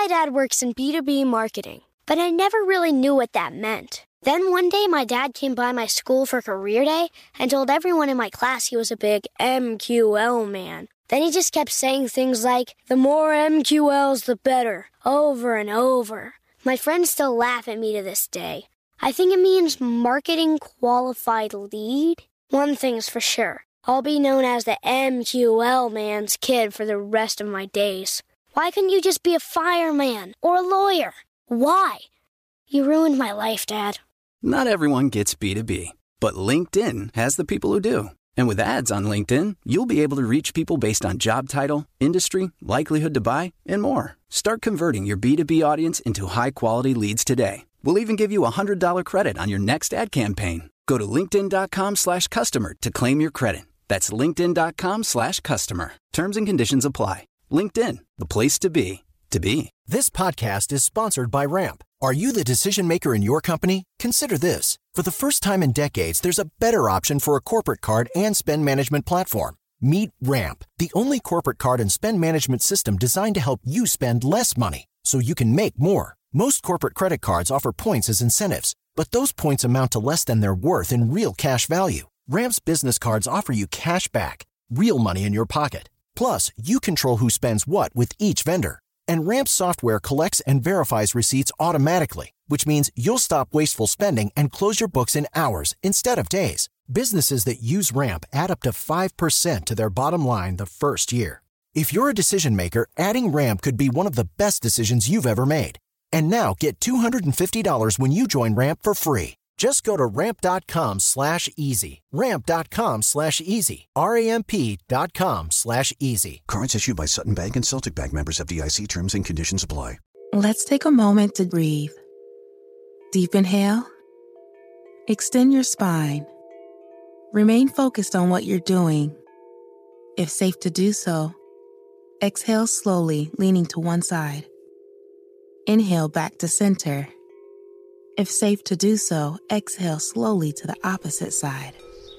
My dad works in B2B marketing, but I never really knew what that meant. Then one day, my dad came by my school for career day and told everyone in my class he was a big MQL man. Then he just kept saying things like, the more MQLs, the better, over and over. My friends still laugh at me to this day. I think it means Marketing Qualified Lead. One thing's for sure, I'll be known as the MQL man's kid for the rest of my days. Why couldn't you just be a fireman or a lawyer? Why? You ruined my life, Dad. Not everyone gets B2B, but LinkedIn has the people who do. And with ads on LinkedIn, you'll be able to reach people based on job title, industry, likelihood to buy, and more. Start converting your B2B audience into high-quality leads today. We'll even give you a $100 credit on your next ad campaign. Go to linkedin.com/customer to claim your credit. That's linkedin.com/customer. Terms and conditions apply. LinkedIn, the place to be, to be. This podcast is sponsored by Ramp. Are you the decision maker in your company? Consider this. For the first time in decades, there's a better option for a corporate card and spend management platform. Meet Ramp, the only corporate card and spend management system designed to help you spend less money so you can make more. Most corporate credit cards offer points as incentives, but those points amount to less than their worth in real cash value. Ramp's business cards offer you cash back, real money in your pocket. Plus, you control who spends what with each vendor. And Ramp's software collects and verifies receipts automatically, which means you'll stop wasteful spending and close your books in hours instead of days. Businesses that use Ramp add up to 5% to their bottom line the first year. If you're a decision maker, adding Ramp could be one of the best decisions you've ever made. And now get $250 when you join Ramp for free. Just go to ramp.com/easy. Ramp.com/easy. RAMP.com/easy. Cards issued by Sutton Bank and Celtic Bank, members FDIC. Terms and conditions apply. Let's take a moment to breathe. Deep inhale. Extend your spine. Remain focused on what you're doing. If safe to do so, exhale slowly, leaning to one side. Inhale back to center. If safe to do so, exhale slowly to the opposite side.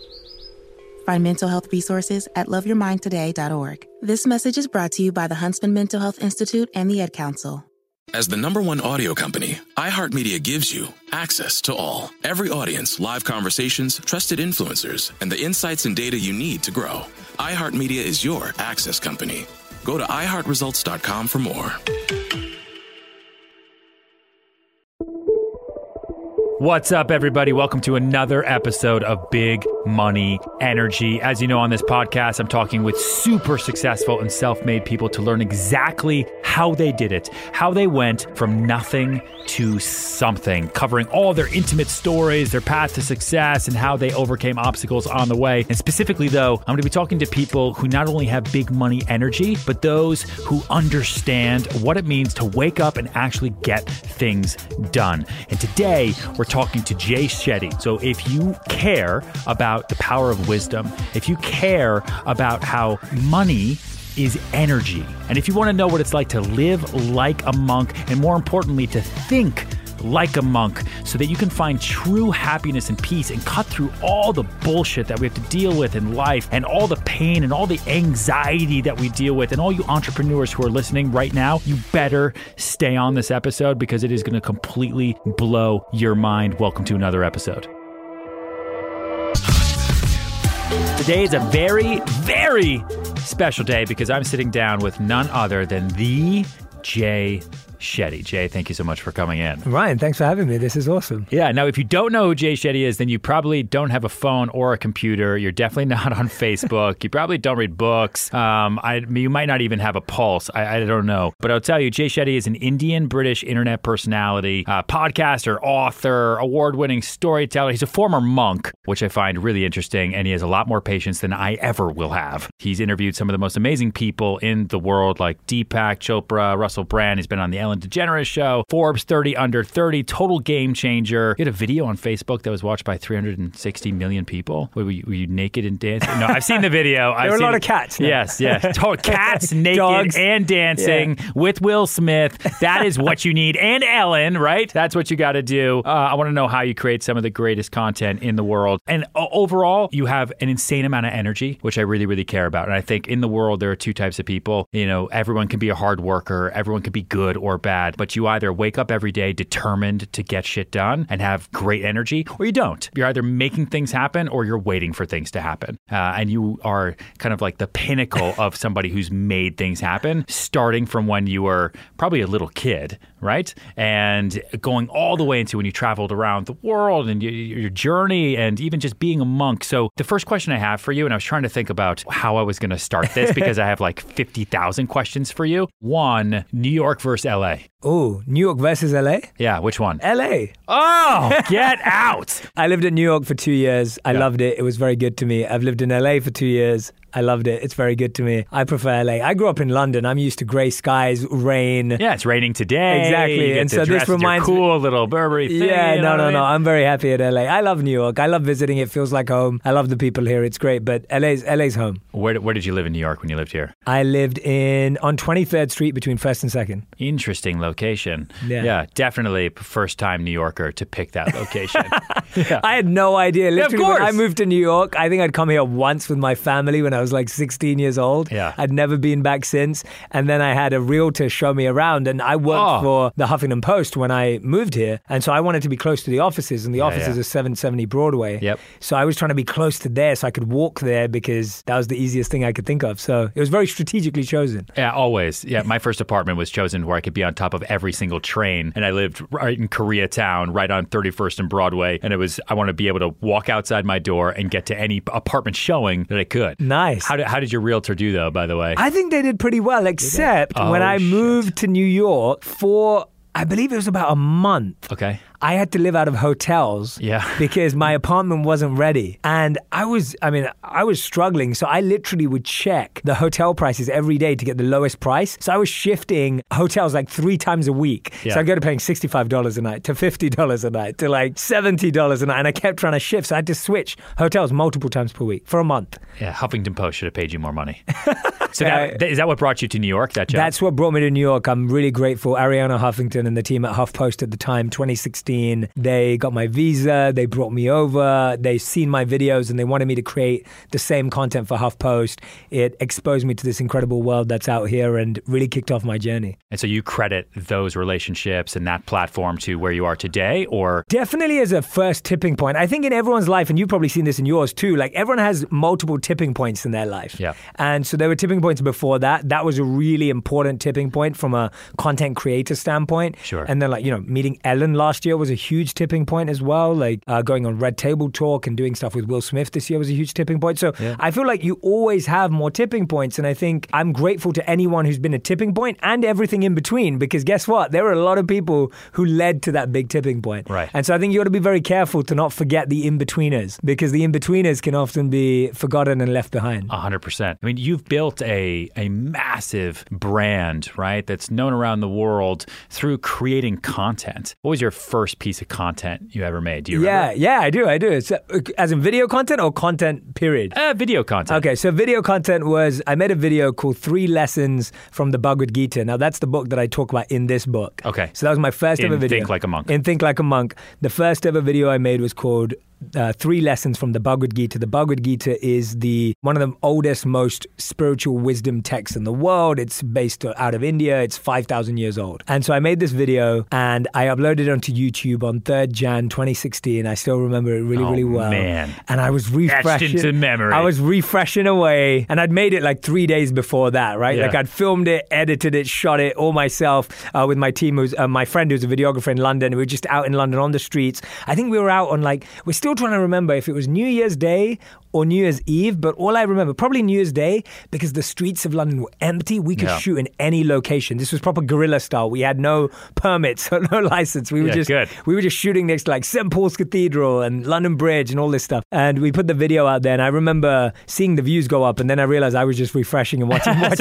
Find mental health resources at loveyourmindtoday.org. This message is brought to you by the Huntsman Mental Health Institute and the Ed Council. As the #1 audio company, iHeartMedia gives you access to all. Every audience, live conversations, trusted influencers, and the insights and data you need to grow. iHeartMedia is your access company. Go to iHeartResults.com for more. What's up, everybody? Welcome to another episode of Big Money Energy. As you know, on this podcast, I'm talking with super successful and self-made people to learn exactly how they did it, how they went from nothing to something, covering all their intimate stories, their path to success, and how they overcame obstacles on the way. And specifically, though, I'm going to be talking to people who not only have big money energy, but those who understand what it means to wake up and actually get things done. And today, we're talking to Jay Shetty. So if you care about the power of wisdom, if you care about how money is energy, and if you want to know what it's like to live like a monk, and more importantly, to think like a monk so that you can find true happiness and peace and cut through all the bullshit that we have to deal with in life and all the pain and all the anxiety that we deal with, and all you entrepreneurs who are listening right now, you better stay on this episode because it is going to completely blow your mind. Welcome to another episode. Today is a very, very special day because I'm sitting down with none other than the Jay Shetty. Jay, thank you so much for coming in. Ryan, thanks for having me. This is awesome. Yeah. Now, if you don't know who Jay Shetty is, then you probably don't have a phone or a computer. You're definitely not on Facebook. You probably don't read books. You might not even have a pulse. I don't know. But I'll tell you, Jay Shetty is an Indian-British internet personality, podcaster, author, award-winning storyteller. He's a former monk, which I find really interesting, and he has a lot more patience than I ever will have. He's interviewed some of the most amazing people in the world, like Deepak Chopra, Russell Brand. He's been on the Ellen DeGeneres Show, Forbes 30 Under 30, total game changer. You had a video on Facebook that was watched by 360 million people. Were you naked and dancing? No, I've seen the video. There were a lot of cats. No? Yes. Cats naked Dogs. And dancing with Will Smith. That is what you need. And Ellen, right? That's what you got to do. I want to know how you create some of the greatest content in the world. And overall, you have an insane amount of energy, which I really, really care about. And I think in the world, there are two types of people. You know, everyone can be a hard worker. Everyone can be good or bad, but you either wake up every day determined to get shit done and have great energy, or you don't. You're either making things happen or you're waiting for things to happen. And you are kind of like the pinnacle of somebody who's made things happen, starting from when you were probably a little kid, right? And going all the way into when you traveled around the world and your journey and even just being a monk. So the first question I have for you, and I was trying to think about how I was going to start this because I have like 50,000 questions for you. One, New York versus LA. Oh, New York versus LA? Yeah, which one? LA. Oh, get out. I lived in New York for 2 years. I loved it. It was very good to me. I've lived in LA for 2 years. I loved it. It's very good to me. I prefer LA. I grew up in London. I'm used to grey skies, rain. Yeah, it's raining today. Exactly. And so this reminds me. Cool little Burberry thing. Yeah, no. I'm very happy at LA. I love New York. I love visiting. It feels like home. I love the people here. It's great. But LA's home. Where did you live in New York when you lived here? I lived on 23rd Street between 1st and 2nd. Interesting location. Yeah, definitely first time New Yorker to pick that location. Yeah. I had no idea. Literally, of course. When I moved to New York, I think I'd come here once with my family when I was like 16 years old. Yeah. I'd never been back since. And then I had a realtor show me around, and I worked for the Huffington Post when I moved here. And so I wanted to be close to the offices, and the offices are 770 Broadway. Yep. So I was trying to be close to there so I could walk there because that was the easiest thing I could think of. So it was very strategically chosen. Yeah, always. Yeah, my first apartment was chosen where I could be on top of every single train. And I lived right in Koreatown, right on 31st and Broadway. And I wanted to be able to walk outside my door and get to any apartment showing that I could. Nice. How did your realtor do, though, by the way? I think they did pretty well, except when I moved to New York for, I believe it was about a month. Okay. I had to live out of hotels because my apartment wasn't ready. And I was struggling. So I literally would check the hotel prices every day to get the lowest price. So I was shifting hotels like 3 times a week. Yeah. So I'd go to paying $65 a night to $50 a night to like $70 a night. And I kept trying to shift. So I had to switch hotels multiple times per week for a month. Yeah, Huffington Post should have paid you more money. So is that what brought you to New York, that job? That's what brought me to New York. I'm really grateful. Ariana Huffington and the team at HuffPost at the time, 2016, they got my visa, they brought me over, they seen my videos, and they wanted me to create the same content for HuffPost. It exposed me to this incredible world that's out here and really kicked off my journey. And so you credit those relationships and that platform to where you are today, or? Definitely as a first tipping point. I think in everyone's life, and you've probably seen this in yours too, like everyone has multiple tipping points in their life. Yeah. And so there were tipping points before that. That was a really important tipping point from a content creator standpoint. Sure. And then meeting Ellen last year was a huge tipping point as well. Like going on Red Table Talk and doing stuff with Will Smith this year was a huge tipping point. So I feel like you always have more tipping points. And I think I'm grateful to anyone who's been a tipping point and everything in between, because guess what? There were a lot of people who led to that big tipping point. Right. And so I think you got to be very careful to not forget the in-betweeners, because the in-betweeners can often be forgotten and left behind. 100%. I mean, you've built a massive brand, right, that's known around the world through creating content. What was your first piece of content you ever made? Do you remember? Yeah, I do. It's, as in video content or content period? Video content. Okay, so video content was, I made a video called 3 Lessons from the Bhagavad Gita. Now, that's the book that I talk about in this book. Okay. So that was my first ever video. In Think Like a Monk. In Think Like a Monk. The first ever video I made was called 3 Lessons from the Bhagavad Gita. The Bhagavad Gita is one of the oldest, most spiritual wisdom texts in the world. It's based out of India. It's 5,000 years old. And so I made this video and I uploaded it onto YouTube on 3rd Jan 2016. I still remember it really well. Man. And I was refreshing. Etched into memory. I was refreshing away. And I'd made it like 3 days before that, right? Yeah. Like I'd filmed it, edited it, shot it all myself with my team, who's my friend who's a videographer in London. We were just out in London on the streets. I think we were out on we're still trying to remember if it was New Year's Day or New Year's Eve, but all I remember, probably New Year's Day, because the streets of London were empty. We could shoot in any location. This was proper guerrilla style. We had no permits, no license. We were just shooting next to like St. Paul's Cathedral and London Bridge and all this stuff. And we put the video out there, and I remember seeing the views go up, and then I realized I was just refreshing and watching my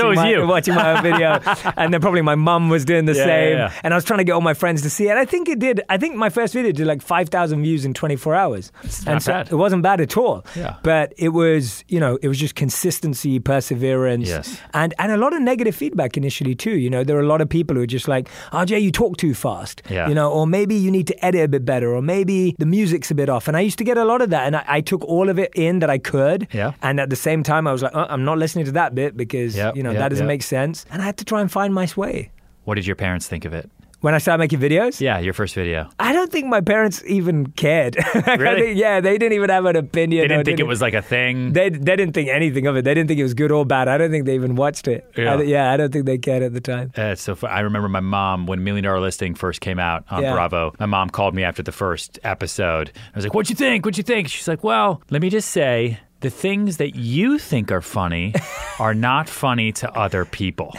own video. And then probably my mum was doing the same. Yeah. And I was trying to get all my friends to see it. I think it did. I think my first video did like 5,000 views in 24 hours. It's not bad. It wasn't bad at all. Yeah. But it was, it was just consistency, perseverance, and a lot of negative feedback initially too. There were a lot of people who were just like, "Oh, Jay, you talk too fast," or maybe you need to edit a bit better, or maybe the music's a bit off. And I used to get a lot of that, and I took all of it in that I could. Yeah. And at the same time, I was like, I'm not listening to that bit because that doesn't make sense. And I had to try and find my way. What did your parents think of it? When I started making videos? Yeah, your first video. I don't think my parents even cared. Really? They didn't even have an opinion. They didn't think it was like a thing? They didn't think anything of it. They didn't think it was good or bad. I don't think they even watched it. Yeah. I don't think they cared at the time. So I remember my mom, when $1 Million Listing first came out on Bravo, my mom called me after the first episode. I was like, what'd you think? What'd you think? She's like, well, let me just say, the things that you think are funny are not funny to other people.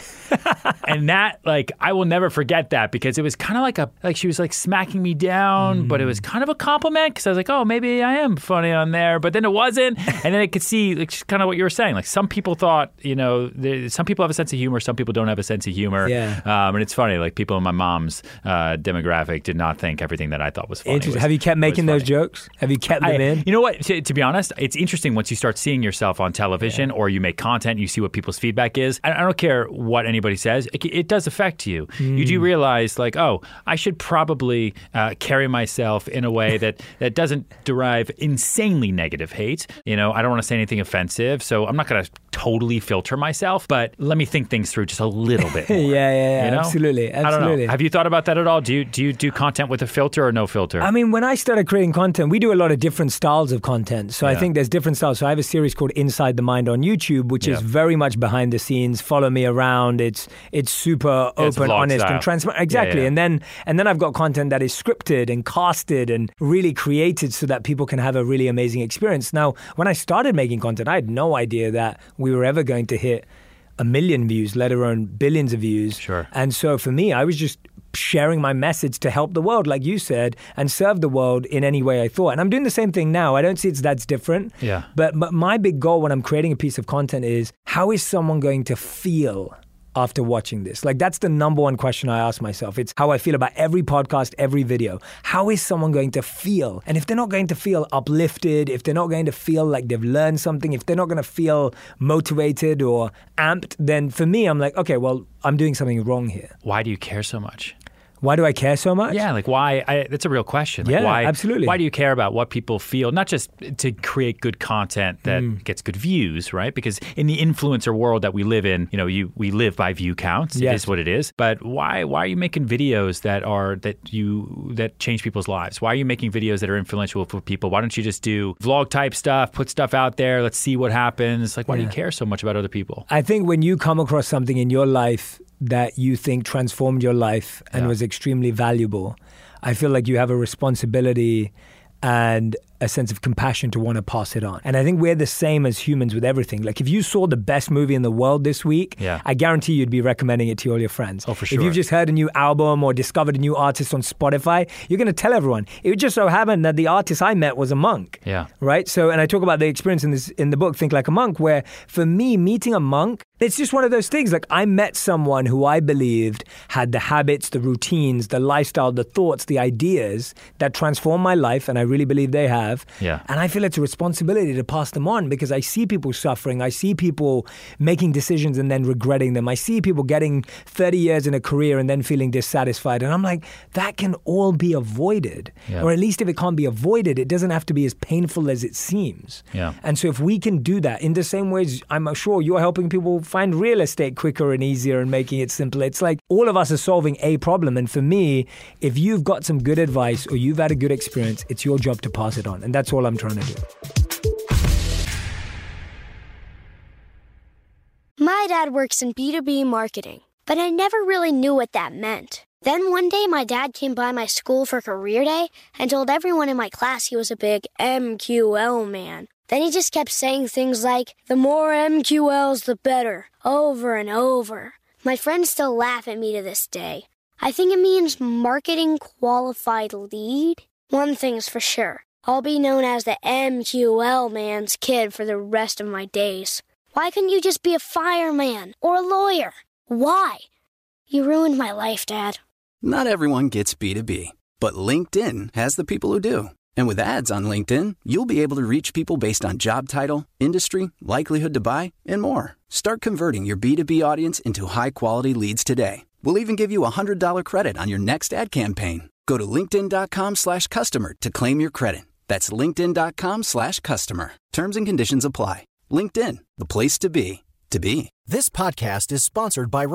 And that, like, I will never forget that, because it was kind of like she was like smacking me down, but it was kind of a compliment, because I was like, oh, maybe I am funny on there, but then it wasn't. And then I could see, like, kind of what you were saying. Like, some people thought, some people have a sense of humor, some people don't have a sense of humor. Yeah. And it's funny, like, people in my mom's demographic did not think everything that I thought was funny. Interesting. Have you kept making those jokes? Have you kept them in? You know what? To be honest, it's interesting once you start seeing yourself on television or you make content, you see what people's feedback is. I don't care what anybody says. It does affect you. You do realize, like, oh, I should probably carry myself in a way that doesn't derive insanely negative hate. I don't want to say anything offensive, so I'm not going to totally filter myself, but let me think things through just a little bit more. Yeah, absolutely. I don't know. Have you thought about that at all? Do you do content with a filter or no filter? I mean, when I started creating content, we do a lot of different styles of content. So I think there's different styles. So I have a series called Inside the Mind on YouTube, which is very much behind the scenes. Follow me around. It's super open, honest, style. and transparent. Exactly. Yeah. And then I've got content that is scripted and casted and really created so that people can have a really amazing experience. Now, when I started making content, I had no idea that we were ever going to hit 1 million views, let alone billions of views. Sure. And so for me, I was just sharing my message to help the world, like you said, and serve the world in any way I thought. And I'm doing the same thing now. I don't see that's different. Yeah. But my big goal when I'm creating a piece of content is, how is someone going to feel after watching this? Like, that's the number one question I ask myself. It's how I feel about every podcast, every video. How is someone going to feel? And if they're not going to feel uplifted, if they're not going to feel like they've learned something, if they're not going to feel motivated or amped, then for me, I'm like, okay, well, I'm doing something wrong here. Why do you care so much? Why do I care so much? Yeah, like why? That's a real question. Like yeah, absolutely. Why do you care about what people feel? Not just to create good content that gets good views, right? Because in the influencer world that we live in, we live by view counts. Yes. It is what it is. But why are you making videos that change people's lives? Why are you making videos that are influential for people? Why don't you just do vlog type stuff, put stuff out there, let's see what happens? Like, why do you care so much about other people? I think when you come across something in your life that you think transformed your life and was extremely valuable, I feel like you have a responsibility and a sense of compassion to want to pass it on. And I think we're the same as humans with everything. Like, if you saw the best movie in the world this week, I guarantee you'd be recommending it to all your friends. Oh, for sure. If you've just heard a new album or discovered a new artist on Spotify, you're going to tell everyone. It just so happened that the artist I met was a monk. Yeah. Right? So, and I talk about the experience in the book, Think Like a Monk, where for me, meeting a monk, it's just one of those things. Like, I met someone who I believed had the habits, the routines, the lifestyle, the thoughts, the ideas that transformed my life, and I really believe they have. Yeah. And I feel it's a responsibility to pass them on, because I see people suffering. I see people making decisions and then regretting them. I see people getting 30 years in a career and then feeling dissatisfied. And I'm like, that can all be avoided. Yeah. Or at least if it can't be avoided, it doesn't have to be as painful as it seems. Yeah. And so if we can do that in the same ways, I'm sure you're helping people find real estate quicker and easier and making it simpler. It's like all of us are solving a problem. And for me, if you've got some good advice or you've had a good experience, it's your job to pass it on. And that's all I'm trying to do. My dad works in B2B marketing, but I never really knew what that meant. Then one day my dad came by my school for career day and told everyone in my class he was a big MQL man. Then he just kept saying things like, the more MQLs, the better, over and over. My friends still laugh at me to this day. I think it means marketing qualified lead. One thing's for sure. I'll be known as the MQL man's kid for the rest of my days. Why couldn't you just be a fireman or a lawyer? Why? You ruined my life, Dad. Not everyone gets B2B, but LinkedIn has the people who do. And with ads on LinkedIn, you'll be able to reach people based on job title, industry, likelihood to buy, and more. Start converting your B2B audience into high-quality leads today. We'll even give you a $100 credit on your next ad campaign. Go to linkedin.com/customer to claim your credit. That's linkedin.com/customer. Terms and conditions apply. LinkedIn, the place to be, to be. This podcast is sponsored by Ramp.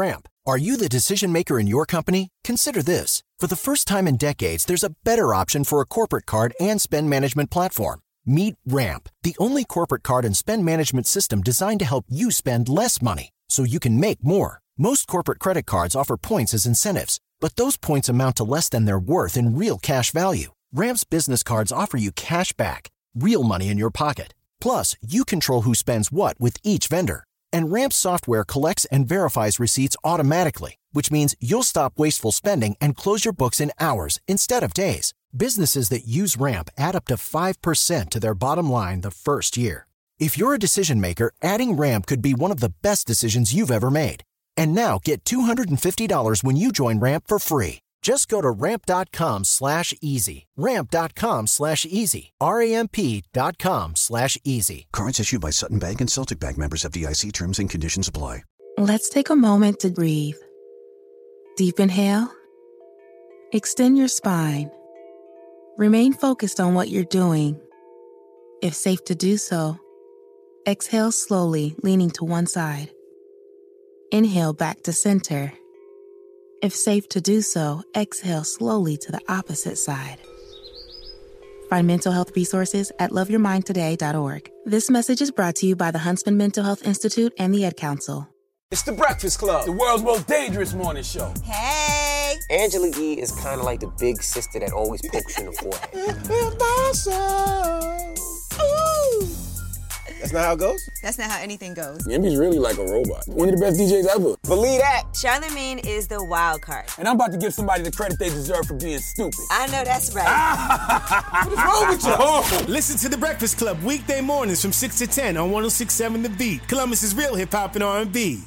Are you the decision maker in your company? Consider this. For the first time in decades, there's a better option for a corporate card and spend management platform. Meet Ramp, the only corporate card and spend management system designed to help you spend less money so you can make more. Most corporate credit cards offer points as incentives, but those points amount to less than their worth in real cash value. Ramp's business cards offer you cash back, real money in your pocket. Plus, you control who spends what with each vendor. And Ramp's software collects and verifies receipts automatically, which means you'll stop wasteful spending and close your books in hours instead of days. Businesses that use Ramp add up to 5% to their bottom line the first year. If you're a decision maker, adding Ramp could be one of the best decisions you've ever made. And now get $250 when you join Ramp for free. Just go to ramp.com/easy. Ramp.com/easy. RAMP.com/easy. Cards issued by Sutton Bank and Celtic Bank, members of FDIC. Terms and conditions apply. Let's take a moment to breathe. Deep inhale. Extend your spine. Remain focused on what you're doing. If safe to do so, exhale slowly, leaning to one side. Inhale back to center. If safe to do so, exhale slowly to the opposite side. Find mental health resources at loveyourmindtoday.org. This message is brought to you by the Huntsman Mental Health Institute and the Ed Council. It's The Breakfast Club, the world's most dangerous morning show. Hey! Angela Yee is kind of like the big sister that always pokes you in the forehead. That's not how it goes? That's not how anything goes. Yemi's really like a robot. One of the best DJs ever. Believe that. Charlamagne is the wild card. And I'm about to give somebody the credit they deserve for being stupid. I know that's right. What is wrong with you? Oh. Listen to The Breakfast Club weekday mornings from 6 to 10 on 106.7 The Beat. Columbus's real hip-hop and R&B.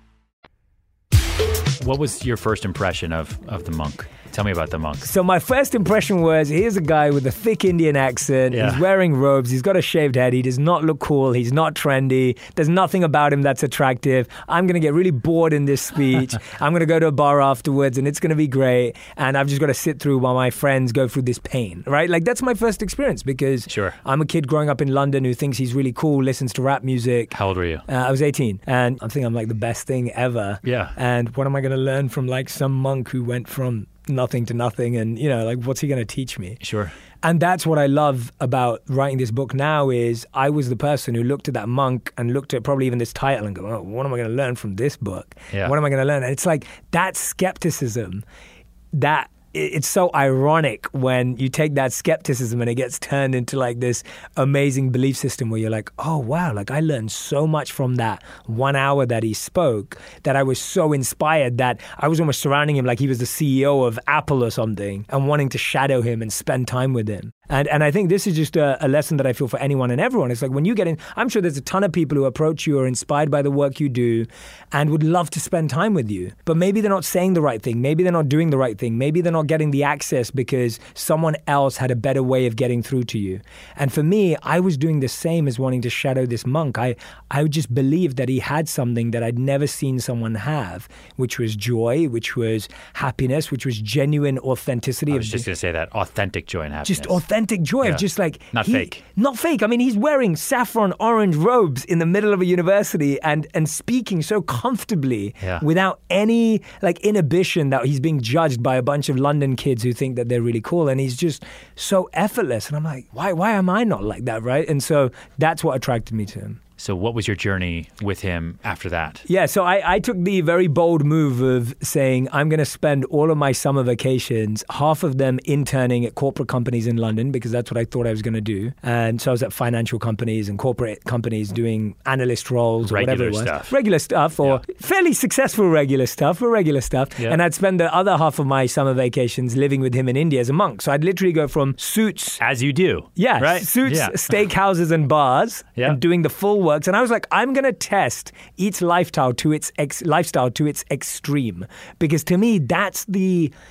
What was your first impression of the monk? Tell me about the monk. So my first impression was, here's a guy with a thick Indian accent. Yeah. He's wearing robes. He's got a shaved head. He does not look cool. He's not trendy. There's nothing about him that's attractive. I'm going to get really bored in this speech. I'm going to go to a bar afterwards and it's going to be great. And I've just got to sit through while my friends go through this pain, right? Like, that's my first experience because I'm a kid growing up in London who thinks he's really cool, listens to rap music. How old were you? I was 18. And I think I'm like the best thing ever. Yeah. And what am I going to learn from like some monk who went from nothing to nothing, and like, what's he going to teach me? Sure. And that's what I love about writing this book now is I was the person who looked at that monk and looked at probably even this title and go, oh, what am I going to learn from this book? Yeah. What am I going to learn? And it's like that skepticism, that it's so ironic when you take that skepticism and it gets turned into like this amazing belief system where you're like, oh, wow, like I learned so much from that 1 hour that he spoke that I was so inspired that I was almost surrounding him like he was the CEO of Apple or something and wanting to shadow him and spend time with him. And I think this is just a lesson that I feel for anyone and everyone. It's like when you get in, I'm sure there's a ton of people who approach you or are inspired by the work you do and would love to spend time with you. But maybe they're not saying the right thing. Maybe they're not doing the right thing. Maybe they're not getting the access because someone else had a better way of getting through to you. And for me, I was doing the same as wanting to shadow this monk. I just believed that he had something that I'd never seen someone have, which was joy, which was happiness, which was genuine authenticity. I was just going to say that. Authentic joy and happiness. Just authentic joy of just like... Not fake. Not fake. I mean, he's wearing saffron orange robes in the middle of a university and speaking so comfortably without any like inhibition that he's being judged by a bunch of London kids who think that they're really cool. And he's just so effortless. And I'm like, why am I not like that, right? And so that's what attracted me to him. So what was your journey with him after that? Yeah, so I took the very bold move of saying I'm going to spend all of my summer vacations, half of them interning at corporate companies in London because that's what I thought I was going to do. And so I was at financial companies and corporate companies doing analyst roles or whatever it was. Regular stuff or fairly successful regular stuff. Yeah. And I'd spend the other half of my summer vacations living with him in India as a monk. So I'd literally go from suits. As you do. Yeah, right? Suits, steakhouses and bars and doing the full works. And I was like, I'm going to test each lifestyle to its extreme. Because to me, that's the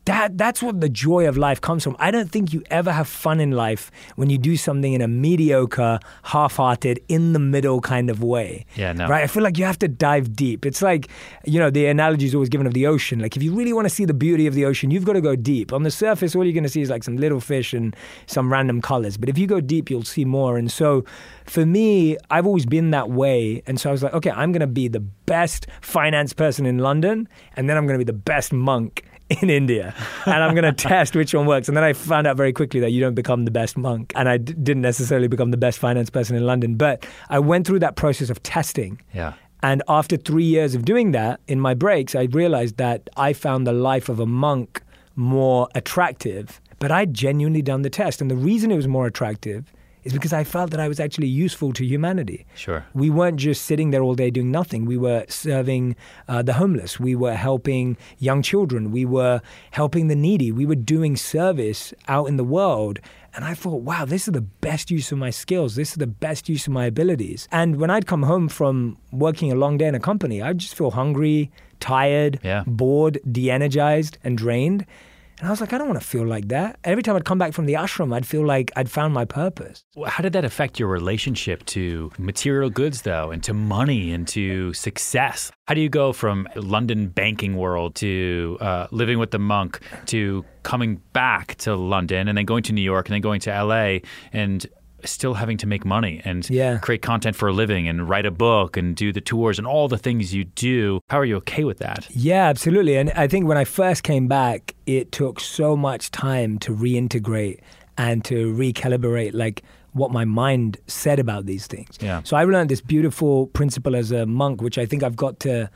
That's what the joy of life comes from. I don't think you ever have fun in life when you do something in a mediocre, half-hearted, in-the-middle kind of way. Yeah, no. Right? I feel like you have to dive deep. It's like, the analogy is always given of the ocean. Like, if you really want to see the beauty of the ocean, you've got to go deep. On the surface, all you're going to see is like some little fish and some random colors. But if you go deep, you'll see more. And so for me, I've always been that way. And so I was like, okay, I'm going to be the best finance person in London, and then I'm going to be the best monk in India, and I'm going to test which one works. And then I found out very quickly that you don't become the best monk, and I didn't necessarily become the best finance person in London, but I went through that process of testing. Yeah. And after 3 years of doing that, in my breaks, I realized that I found the life of a monk more attractive, but I'd genuinely done the test. And the reason it was more attractive is because I felt that I was actually useful to humanity. Sure. We weren't just sitting there all day doing nothing. We were serving the homeless. We were helping young children. We were helping the needy. We were doing service out in the world. And I thought, wow, this is the best use of my skills. This is the best use of my abilities. And when I'd come home from working a long day in a company, I'd just feel hungry, tired, bored, de-energized, and drained. And I was like, I don't want to feel like that. Every time I'd come back from the ashram, I'd feel like I'd found my purpose. How did that affect your relationship to material goods, though, and to money and to success? How do you go from London banking world to living with the monk to coming back to London and then going to New York and then going to LA and still having to make money and create content for a living and write a book and do the tours and all the things you do? How are you okay with that? Yeah, absolutely. And I think when I first came back, it took so much time to reintegrate and to recalibrate like what my mind said about these things. Yeah. So I learned this beautiful principle as a monk, which I think I've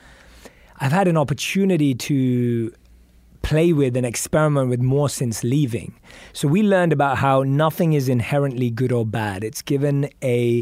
had an opportunity to play with and experiment with more since leaving. So we learned about how nothing is inherently good or bad. It's given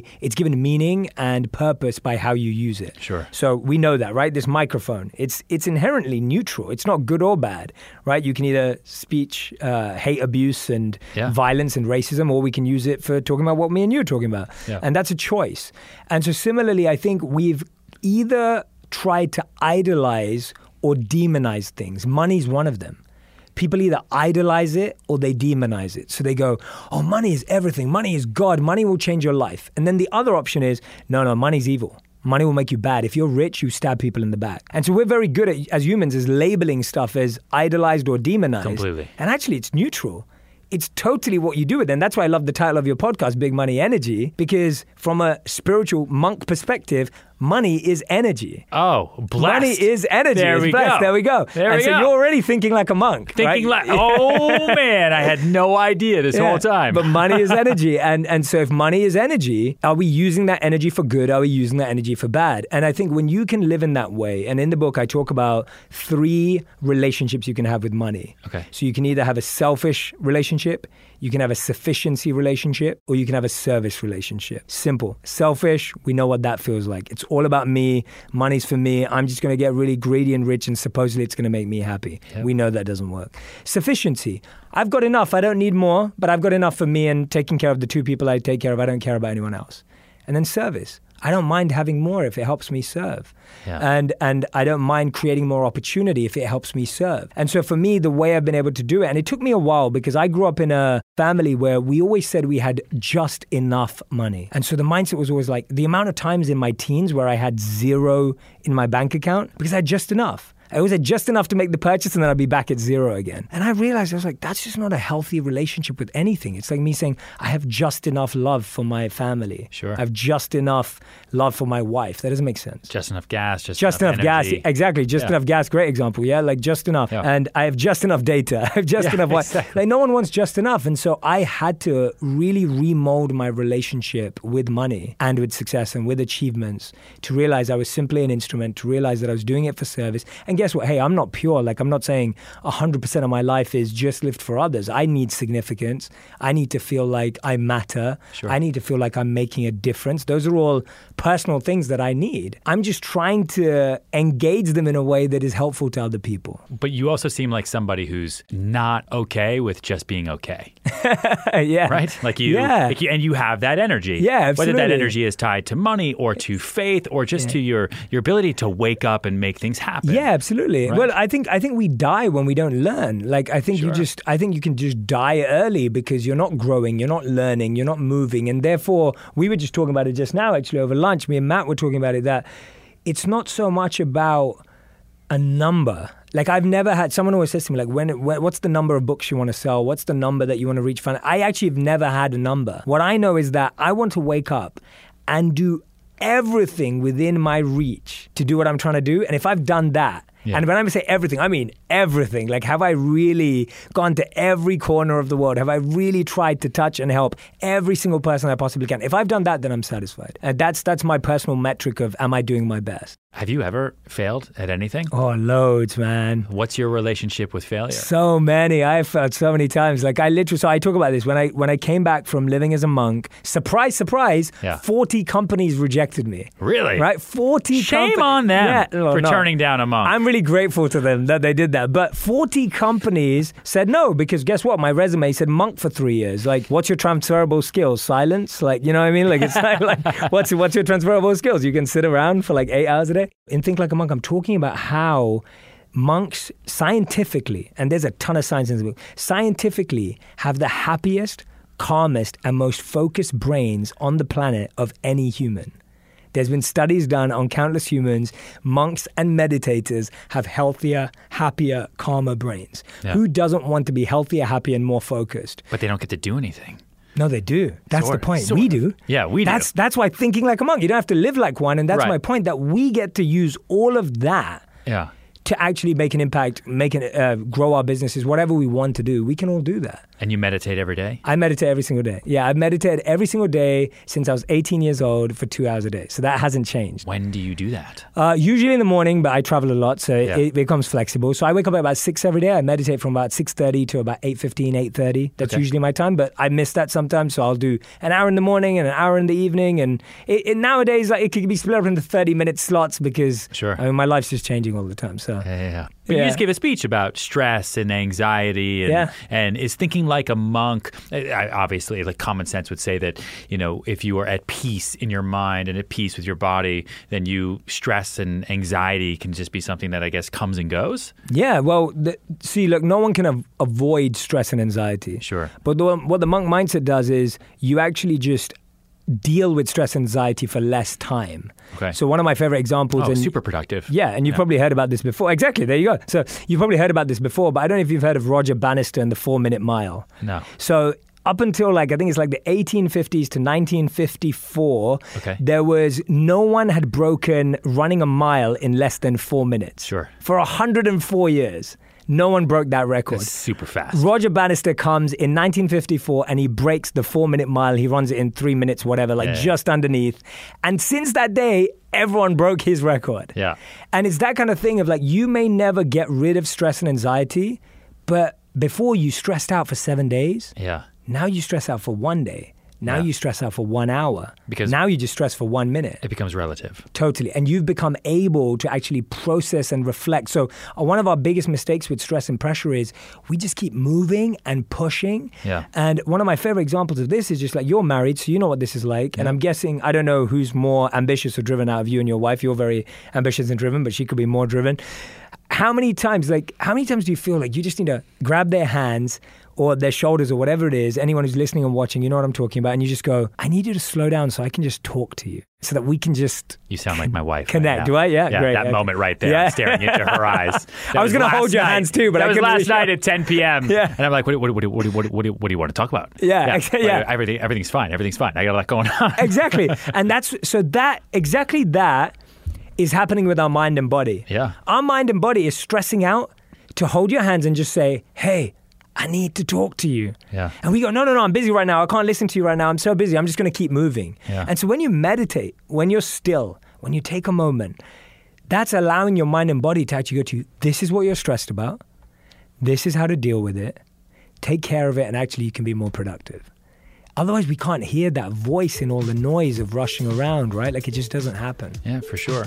meaning and purpose by how you use it. Sure. So we know that, right? This microphone, it's inherently neutral. It's not good or bad, right? You can either speech, hate abuse and violence and racism, or we can use it for talking about what me and you are talking about. Yeah. And that's a choice. And so similarly, I think we've either tried to idolize or demonize things. Money's one of them. People either idolize it or they demonize it. So they go, oh, money is everything. Money is God. Money will change your life. And then the other option is, no, money's evil. Money will make you bad. If you're rich, you stab people in the back. And so we're very good at, as humans, as labeling stuff as idolized or demonized. Completely. And actually, it's neutral. It's totally what you do with it. And that's why I love the title of your podcast, Big Money Energy, because from a spiritual monk perspective, money is energy. Oh, blessed. Money is energy. There we go. There we go. And so you're already thinking like a monk. Oh, man, I had no idea this whole time. But money is energy. And so if money is energy, are we using that energy for good? Are we using that energy for bad? And I think when you can live in that way, and in the book I talk about 3 relationships you can have with money. Okay. So you can either have a selfish relationship, you can have a sufficiency relationship, or you can have a service relationship. Simple. Selfish, we know what that feels like. It's all about me. Money's for me. I'm just going to get really greedy and rich, and supposedly it's going to make me happy. Yep. We know that doesn't work. Sufficiency. I've got enough. I don't need more, but I've got enough for me and taking care of the 2 people I take care of. I don't care about anyone else. And then service. I don't mind having more if it helps me serve. Yeah. And I don't mind creating more opportunity if it helps me serve. And so for me, the way I've been able to do it, and it took me a while because I grew up in a family where we always said we had just enough money. And so the mindset was always like the amount of times in my teens where I had 0 in my bank account because I had just enough. I always had just enough to make the purchase and then I'd be back at 0 again. And I realized, I was like, that's just not a healthy relationship with anything. It's like me saying, I have just enough love for my family. Sure. I have just enough love for my wife. That doesn't make sense. Just enough gas, just enough gas. energy. Exactly. Just enough gas. Great example. Yeah. Like just enough. Yeah. And I have just enough data. I have just enough. Exactly. Like no one wants just enough. And so I had to really remold my relationship with money and with success and with achievements to realize I was simply an instrument, to realize that I was doing it for service. And guess what? Hey, I'm not pure. Like I'm not saying 100% of my life is just lived for others. I need significance. I need to feel like I matter. Sure. I need to feel like I'm making a difference. Those are all personal things that I need. I'm just trying to engage them in a way that is helpful to other people. But you also seem like somebody who's not okay with just being okay. Yeah. Right? Like you, and you have that energy. Yeah, absolutely. Whether that energy is tied to money or to faith or just to your ability to wake up and make things happen. Yeah, absolutely. Absolutely. Right? Well, I think we die when we don't learn. Like, I think you can just die early because you're not growing, you're not learning, you're not moving. And therefore, we were just talking about it just now, actually, over lunch. Me and Matt were talking about it, that it's not so much about a number. Like, I've never had, someone always says to me, like, what's the number of books you want to sell? What's the number that you want to reach? I actually have never had a number. What I know is that I want to wake up and do everything within my reach to do what I'm trying to do. And if I've done that, and when I say everything, I mean everything. Like, have I really gone to every corner of the world? Have I really tried to touch and help every single person I possibly can? If I've done that, then I'm satisfied. And that's my personal metric of, am I doing my best? Have you ever failed at anything? Oh, loads, man. What's your relationship with failure? So many. I've failed so many times. Like, I talk about this. When I came back from living as a monk, surprise, surprise, 40 companies rejected me. Really? Right? 40 Shame on them for turning down a monk. I'm really grateful to them that they did that. But 40 companies said no, because guess what? My resume said monk for 3 years. Like, what's your transferable skills? Silence? Like, you know what I mean? Like, it's like what's your transferable skills? You can sit around for like 8 hours a day. In Think Like a Monk, I'm talking about how monks scientifically, and there's a ton of science in this book, scientifically have the happiest, calmest, and most focused brains on the planet of any human. There's been studies done on countless humans. Monks and meditators have healthier, happier, calmer brains. Yeah. Who doesn't want to be healthier, happier, and more focused? But they don't get to do anything. No, they do. That's the point. We do. Yeah, we do. That's why Thinking Like a Monk, you don't have to live like one. And that's my point, that we get to use all of that to actually make an impact, grow our businesses, whatever we want to do. We can all do that. And you meditate every day? I meditate every single day. Yeah, I've meditated every single day since I was 18 years old for 2 hours a day. So that hasn't changed. When do you do that? Usually in the morning, but I travel a lot, so it becomes flexible. So I wake up at about 6 every day. I meditate from about 6:30 to about 8:15, 8:30. That's usually my time, but I miss that sometimes. So I'll do an hour in the morning and an hour in the evening. And nowadays, it could be split up into 30-minute slots because I mean, my life's just changing all the time. So But you just gave a speech about stress and anxiety and is Thinking Like a Monk. Obviously, like common sense would say that, you know, if you are at peace in your mind and at peace with your body, then stress and anxiety can just be something that I guess comes and goes. Yeah, well, look, no one can avoid stress and anxiety. Sure. But what the monk mindset does is you actually just deal with stress and anxiety for less time. Okay. So one of my favorite examples... super productive. Yeah, and you've probably heard about this before. Exactly, there you go. So you've probably heard about this before, but I don't know if you've heard of Roger Bannister and the 4-Minute Mile. No. So up until I think it's like the 1850s to 1954, there was no one had broken running a mile in less than 4 minutes. Sure. For 104 years. No one broke that record. That's super fast. Roger Bannister comes in 1954 and he breaks the 4-minute mile. He runs it in 3 minutes, whatever, just underneath. And since that day, everyone broke his record. Yeah. And it's that kind of thing of like, you may never get rid of stress and anxiety, but before you stressed out for 7 days. Yeah. Now you stress out for 1 day. Now you stress out for 1 hour. Because now you just stress for 1 minute. It becomes relative. Totally. And you've become able to actually process and reflect. So one of our biggest mistakes with stress and pressure is we just keep moving and pushing. Yeah. And one of my favorite examples of this is just like, you're married, so you know what this is like. Yeah. And I'm guessing, I don't know who's more ambitious or driven out of you and your wife. You're very ambitious and driven, but she could be more driven. How many times do you feel like you just need to grab their hands or their shoulders or whatever it is, anyone who's listening and watching, you know what I'm talking about, and you just go, I need you to slow down so I can just talk to you, so that we can just... You sound like my wife. Connect, right do I? Yeah, great. That moment right there, I'm staring into her eyes. I was going to hold your hands too, but that was last night at 10 p.m. Yeah. And I'm like, what do you want to talk about? Yeah. Everything's fine. Everything's fine. I got a lot going on. Exactly. And exactly that is happening with our mind and body. Yeah. Our mind and body is stressing out to hold your hands and just say, hey, I need to talk to you. Yeah. And we go, no, I'm busy right now. I can't listen to you right now. I'm so busy. I'm just going to keep moving. Yeah. And so when you meditate, when you're still, when you take a moment, that's allowing your mind and body to actually go to, this is what you're stressed about. This is how to deal with it. Take care of it, and actually you can be more productive. Otherwise, we can't hear that voice in all the noise of rushing around, right? Like, it just doesn't happen. Yeah, for sure.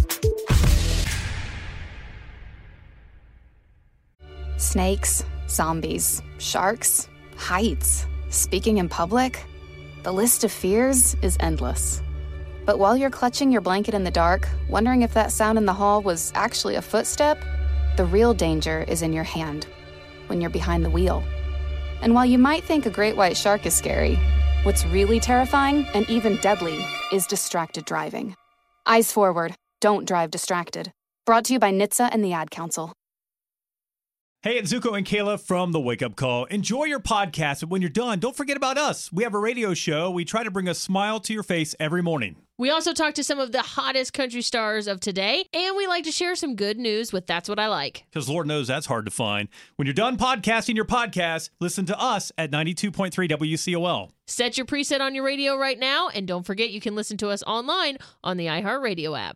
Snakes, zombies, sharks, heights, speaking in public. The list of fears is endless. But while you're clutching your blanket in the dark, wondering if that sound in the hall was actually a footstep, the real danger is in your hand, when you're behind the wheel. And while you might think a great white shark is scary, what's really terrifying and even deadly is distracted driving. Eyes forward, don't drive distracted. Brought to you by NHTSA and the Ad Council. Hey, it's Zuko and Kayla from The Wake Up Call. Enjoy your podcast, but when you're done, don't forget about us. We have a radio show. We try to bring a smile to your face every morning. We also talk to some of the hottest country stars of today, and we like to share some good news with That's What I Like. Because Lord knows that's hard to find. When you're done podcasting your podcast, listen to us at 92.3 WCOL. Set your preset on your radio right now, and don't forget you can listen to us online on the iHeartRadio app.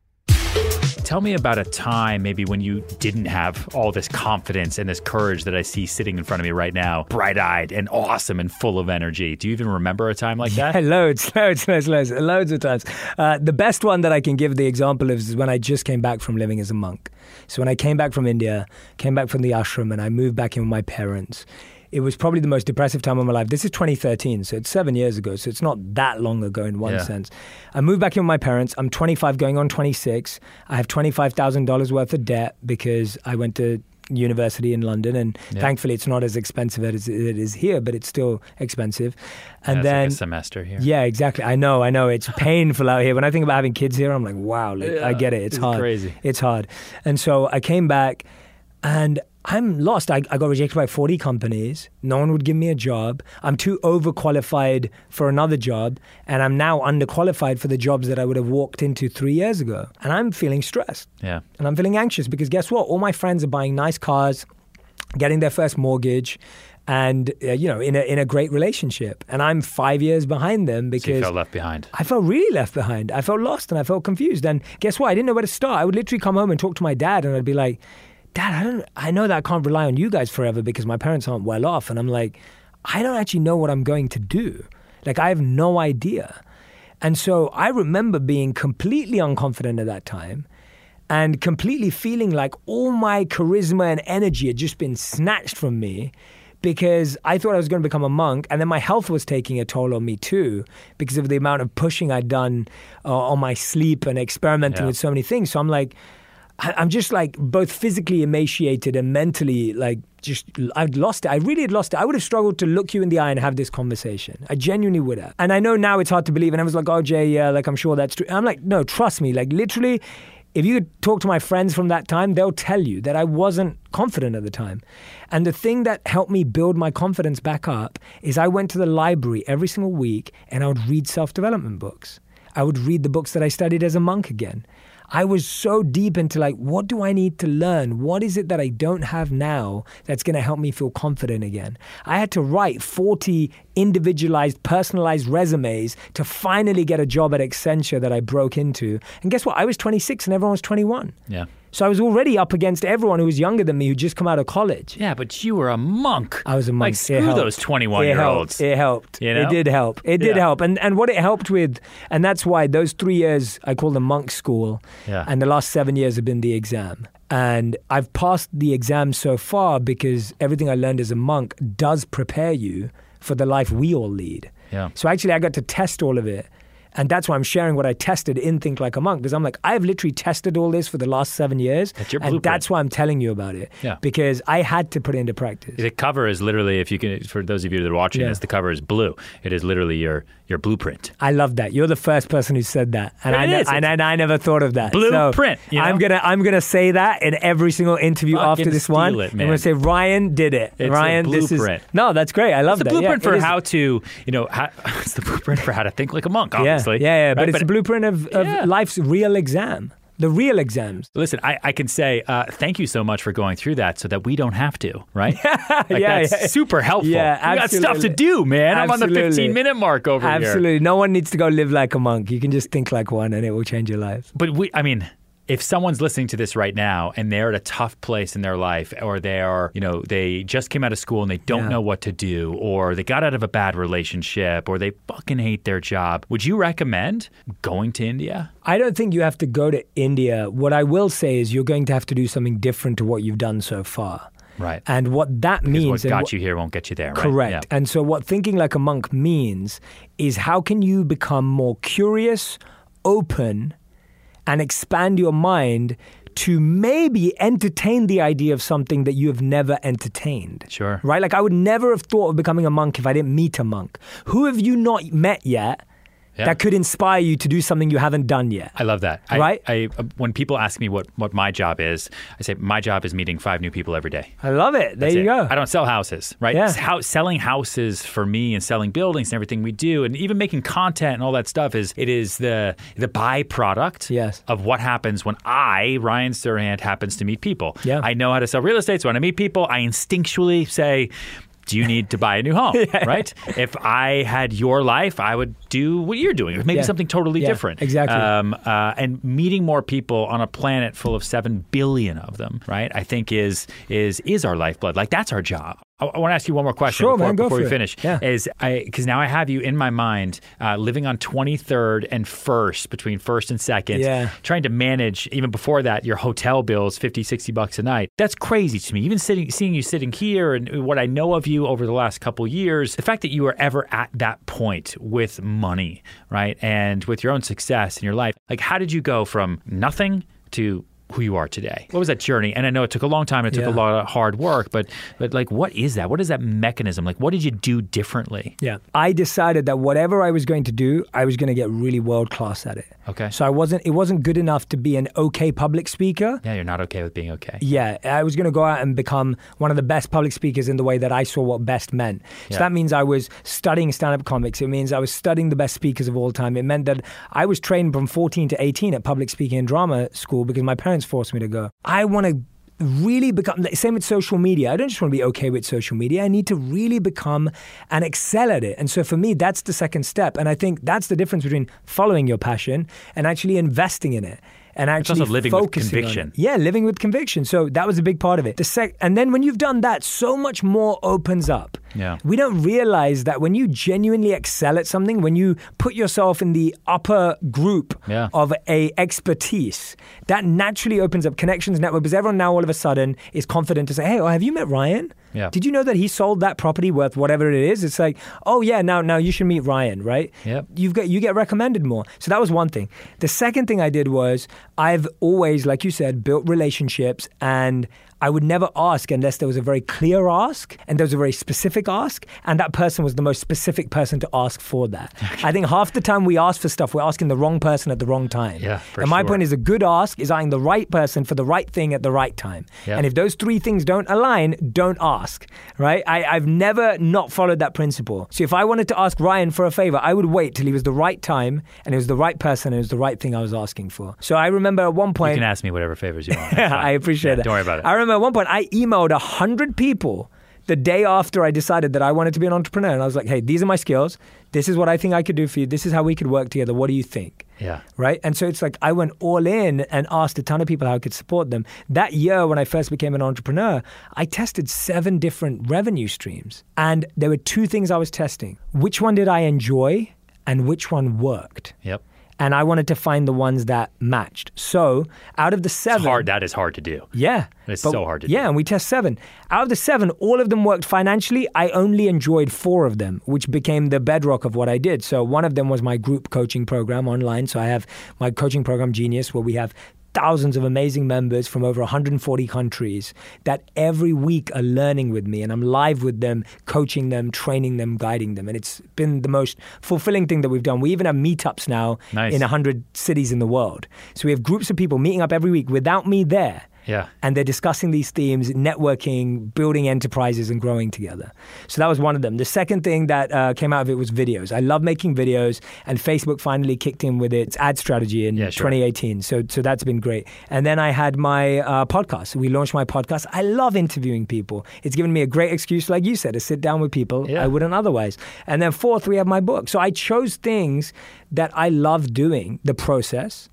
Tell me about a time maybe when you didn't have all this confidence and this courage that I see sitting in front of me right now, bright-eyed and awesome and full of energy. Do you even remember a time like that? Yeah, loads of times. The best one that I can give the example of is when I just came back from living as a monk. So when I came back from India, came back from the ashram, and I moved back in with my parents, it was probably the most depressive time of my life. This is 2013, so it's 7 years ago, so it's not that long ago in one sense. I moved back in with my parents. I'm 25 going on 26. I have $25,000 worth of debt because I went to university in London, and thankfully it's not as expensive as it is here, but it's still expensive. And then like a semester here. Yeah, exactly. I know. It's painful out here. When I think about having kids here, I'm like, wow, I get it. It's hard. Crazy. It's hard. And so I came back, and I'm lost. I got rejected by 40 companies. No one would give me a job. I'm too overqualified for another job, and I'm now underqualified for the jobs that I would have walked into 3 years ago. And I'm feeling stressed. Yeah. And I'm feeling anxious because guess what? All my friends are buying nice cars, getting their first mortgage, and in a great relationship. And I'm 5 years behind them because so you felt left behind. I felt really left behind. I felt lost and I felt confused. And guess what? I didn't know where to start. I would literally come home and talk to my dad, and I'd be like, Dad, I know that I can't rely on you guys forever because my parents aren't well off. And I'm like, I don't actually know what I'm going to do. Like, I have no idea. And so I remember being completely unconfident at that time and completely feeling like all my charisma and energy had just been snatched from me because I thought I was going to become a monk. And then my health was taking a toll on me too because of the amount of pushing I'd done on my sleep and experimenting with so many things. So I'm like, I'm just like both physically emaciated and mentally I'd lost it. I really had lost it. I would have struggled to look you in the eye and have this conversation. I genuinely would have. And I know now it's hard to believe. And I was like, oh, Jay, yeah, like I'm sure that's true. And I'm like, no, trust me. Like literally, if you could talk to my friends from that time, they'll tell you that I wasn't confident at the time. And the thing that helped me build my confidence back up is I went to the library every single week and I would read self-development books. I would read the books that I studied as a monk again. I was so deep into like, what do I need to learn? What is it that I don't have now that's going to help me feel confident again? I had to write 40 individualized, personalized resumes to finally get a job at Accenture that I broke into. And guess what? I was 26 and everyone was 21. Yeah. So I was already up against everyone who was younger than me who'd just come out of college. Yeah, but you were a monk. I was a monk. Like, screw those 21-year-olds. It helped. You know? It did help. It did help. And what it helped with, and that's why those 3 years, I call them monk school. Yeah. And the last 7 years have been the exam. And I've passed the exam so far because everything I learned as a monk does prepare you for the life we all lead. Yeah. So actually, I got to test all of it. And that's why I'm sharing what I tested in Think Like a Monk, because I'm like, I've literally tested all this for the last 7 years. That's your and blueprint. that's why I'm telling you about it. Yeah. Because I had to put it into practice. The cover is literally, if you can, for those of you that are watching this, the cover is blue. It is literally your blueprint. I love that. You're the first person who said that. And I never thought of that. Blueprint. So I'm gonna say that in every single interview after this one. It, I'm gonna say Ryan did it. It's Ryan, a blueprint. No, that's great. I love that. It's the blueprint for how to, it's the blueprint for how to think like a monk, obviously. Yeah. But it's the blueprint of life's real exam. The real exams. Listen, I can say thank you so much for going through that so that we don't have to, right? That's super helpful. Yeah, absolutely. We got stuff to do, man. Absolutely. I'm on the 15-minute mark over here. Absolutely. No one needs to go live like a monk. You can just think like one and it will change your life. But if someone's listening to this right now and they're at a tough place in their life, or they are, they just came out of school and they don't know what to do, or they got out of a bad relationship, or they fucking hate their job, would you recommend going to India? I don't think you have to go to India. What I will say is you're going to have to do something different to what you've done so far. Right. And what that means... What got you here won't get you there, right? Correct. Yeah. And so what thinking like a monk means is how can you become more curious, open and expand your mind to maybe entertain the idea of something that you have never entertained. Sure. Right? Like I would never have thought of becoming a monk if I didn't meet a monk. Who have you not met yet that could inspire you to do something you haven't done yet? I love that. Right? When people ask me what my job is, I say my job is meeting 5 new people every day. I love it. There you go. I don't sell houses, right? Yeah. Selling houses for me and selling buildings and everything we do and even making content and all that stuff is the byproduct of what happens when I, Ryan Serhant, happens to meet people. Yeah. I know how to sell real estate, so when I meet people, I instinctually say, do you need to buy a new home, right? If I had your life, I would do what you're doing, or maybe something totally different. Exactly. And meeting more people on a planet full of 7 billion of them, right? I think is our lifeblood. Like that's our job. I want to ask you one more question before we finish. Yeah. Because now I have you in my mind living on 23rd and 1st, between 1st and 2nd, trying to manage, even before that, your hotel bills, $50-$60 a night. That's crazy to me. Even seeing you sitting here and what I know of you over the last couple years, the fact that you were ever at that point with money, right? And with your own success in your life, like how did you go from nothing to who you are today? What was that journey? And I know it took a long time. It took a lot of hard work, but like, what is that? What is that mechanism? Like, what did you do differently? Yeah. I decided that whatever I was going to do, I was going to get really world class at it. Okay. So it wasn't good enough to be an okay public speaker. Yeah, you're not okay with being okay. Yeah. I was going to go out and become one of the best public speakers in the way that I saw what best meant. So that means I was studying stand-up comics. It means I was studying the best speakers of all time. It meant that I was trained from 14 to 18 at public speaking and drama school because my parents forced me to go. I want to really become, same with social media. I don't just want to be okay with social media. I need to really become and excel at it. And so for me, that's the second step. And I think that's the difference between following your passion and actually investing in it. And actually it's also living with conviction. Yeah, living with conviction. So that was a big part of it. And then when you've done that, so much more opens up. Yeah. We don't realize that when you genuinely excel at something, when you put yourself in the upper group of a expertise, that naturally opens up connections, network, because everyone now all of a sudden is confident to say, hey, have you met Ryan? Yeah. Did you know that he sold that property worth whatever it is? It's like, oh yeah, now you should meet Ryan, right? Yep. You get recommended more. So that was one thing. The second thing I did was I've always, like you said, built relationships, and I would never ask unless there was a very clear ask and there was a very specific ask, and that person was the most specific person to ask for that. I think half the time we ask for stuff, we're asking the wrong person at the wrong time. Yeah, and my point is a good ask is asking the right person for the right thing at the right time. Yep. And if those three things don't align, don't ask, right? I've never not followed that principle. So if I wanted to ask Ryan for a favor, I would wait till he was the right time and it was the right person and it was the right thing I was asking for. So I remember at one point... You can ask me whatever favors you want. I appreciate that. Don't worry about it. I remember at one point I emailed 100 people the day after I decided that I wanted to be an entrepreneur. And I was like, hey, these are my skills. This is what I think I could do for you. This is how we could work together. What do you think? Yeah. Right? And so it's like I went all in and asked a ton of people how I could support them. That year when I first became an entrepreneur, I tested 7 different revenue streams. And there were 2 things I was testing. Which one did I enjoy and which one worked? Yep. And I wanted to find the ones that matched. So out of the 7... It's hard. That is hard to do. Yeah. It's so hard to do. Yeah, and we test 7. Out of the 7, all of them worked financially. I only enjoyed 4 of them, which became the bedrock of what I did. So one of them was my group coaching program online. So I have my coaching program, Genius, where we have thousands of amazing members from over 140 countries that every week are learning with me, and I'm live with them, coaching them, training them, guiding them. And it's been the most fulfilling thing that we've done. We even have meetups now in 100 cities in the world. So we have groups of people meeting up every week without me there. Yeah. And they're discussing these themes, networking, building enterprises, and growing together. So that was one of them. The second thing that came out of it was videos. I love making videos, and Facebook finally kicked in with its ad strategy in 2018. So that's been great. And then I had my podcast. We launched my podcast. I love interviewing people. It's given me a great excuse, like you said, to sit down with people I wouldn't otherwise. And then fourth, we have my book. So I chose things that I love doing, the process,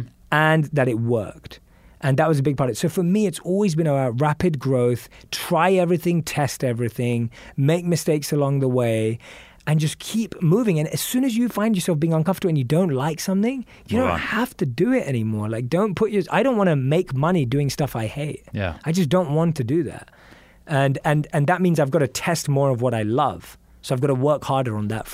and that it worked. And that was a big part of it. So for me, it's always been about rapid growth, try everything, test everything, make mistakes along the way, and just keep moving. And as soon as you find yourself being uncomfortable and you don't like something, you don't have to do it anymore. Like, I don't want to make money doing stuff I hate. Yeah. I just don't want to do that. And that means I've got to test more of what I love. So I've got to work harder on that front.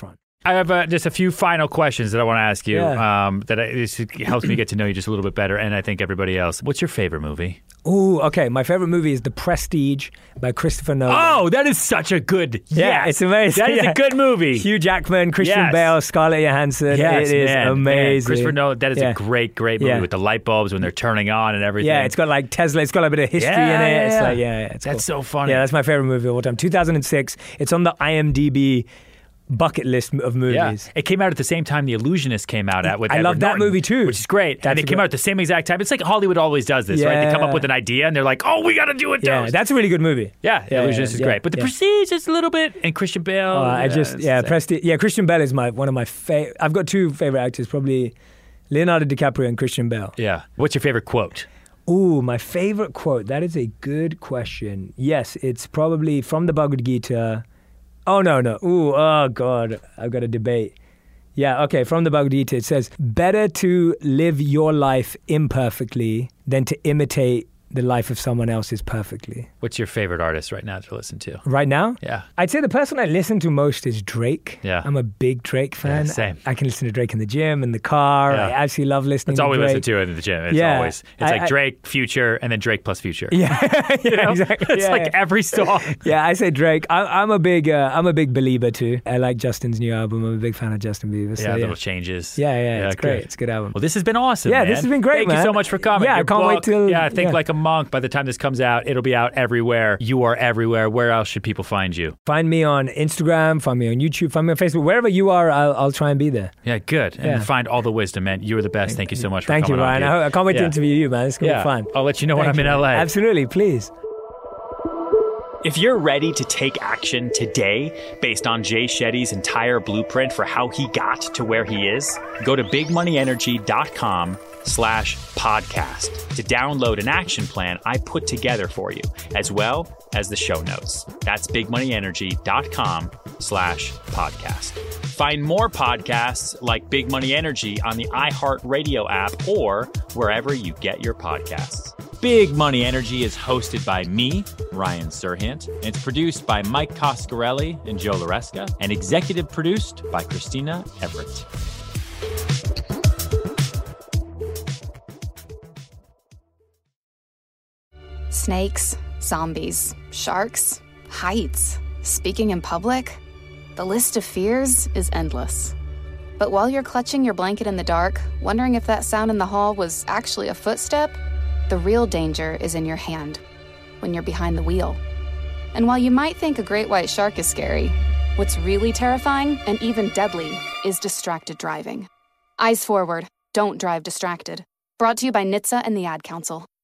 I have just a few final questions that I want to ask you. Yeah. This helps me get to know you just a little bit better, and I think everybody else. What's your favorite movie? Ooh, okay. My favorite movie is The Prestige by Christopher Nolan. Oh, that is such a good. Yeah, it's amazing. That is a good movie. Hugh Jackman, Christian Bale, Scarlett Johansson. Yes, it is amazing. Man. Christopher Nolan. That is a great movie with the light bulbs when they're turning on and everything. Yeah, it's got like Tesla. It's got a bit of history in it. It's like it's that's cool. so funny. Yeah, that's my favorite movie of all time. 2006. It's on the IMDb bucket list of movies. Yeah. It came out at the same time The Illusionist came out with I Edward love that Norton, movie too, which is great. And it came out at the same exact time. It's like Hollywood always does this, right? They come up with an idea and they're like, "Oh, we got to do it." Yeah, that's a really good movie. Yeah, The Illusionist is great, but The Prestige is a little bit, and Christian Bale. Prestige. Yeah, Christian Bale is one of my favorite. I've got two favorite actors, probably Leonardo DiCaprio and Christian Bale. Yeah. What's your favorite quote? Ooh, my favorite quote. That is a good question. Yes, it's probably from the Bhagavad Gita. Oh, no. Ooh, oh, God. I've got a debate. Yeah, okay. From the Bhagavad Gita, it says, better to live your life imperfectly than to imitate the life of someone else's perfectly. What's your favorite artist right now to listen to? Right now? Yeah. I'd say the person I listen to most is Drake. Yeah. I'm a big Drake fan. Yeah, same. I can listen to Drake in the gym, in the car. Yeah. I absolutely love listening to Drake. That's all we listen to in the gym. It's like Drake, Future, and then Drake plus Future. Yeah, exactly. It's like every song. Yeah, I say Drake. I'm a big believer too. I like Justin's new album. I'm a big fan of Justin Bieber. So, little changes. Yeah, it's great. It's a good album. Well, this has been awesome, Yeah, man. this has been great, Thank you so much for coming. Yeah, I can't wait till... Think Like a Monk. By the time this comes out, it'll be out everywhere. You are everywhere. Where else should people find you? Find me on Instagram, find me on YouTube, find me on Facebook. Wherever you are, I'll try and be there. Yeah, good. And find all the wisdom, man. You are the best. Thank you so much for coming on. Thank you, Ryan. I can't wait to interview you, man. It's going to be fun. I'll let you know when I'm in LA. Absolutely, please. If you're ready to take action today based on Jay Shetty's entire blueprint for how he got to where he is, go to bigmoneyenergy.com/podcast to download an action plan I put together for you, as well as the show notes. That's bigmoneyenergy.com/podcast. Find more podcasts like Big Money Energy on the iHeartRadio app or wherever you get your podcasts. Big Money Energy is hosted by me, Ryan Serhant, and it's produced by Mike Coscarelli and Joe Loresca, and executive produced by Christina Everett. Snakes, zombies, sharks, heights, speaking in public. The list of fears is endless. But while you're clutching your blanket in the dark, wondering if that sound in the hall was actually a footstep, the real danger is in your hand, when you're behind the wheel. And while you might think a great white shark is scary, what's really terrifying and even deadly is distracted driving. Eyes forward, don't drive distracted. Brought to you by NHTSA and the Ad Council.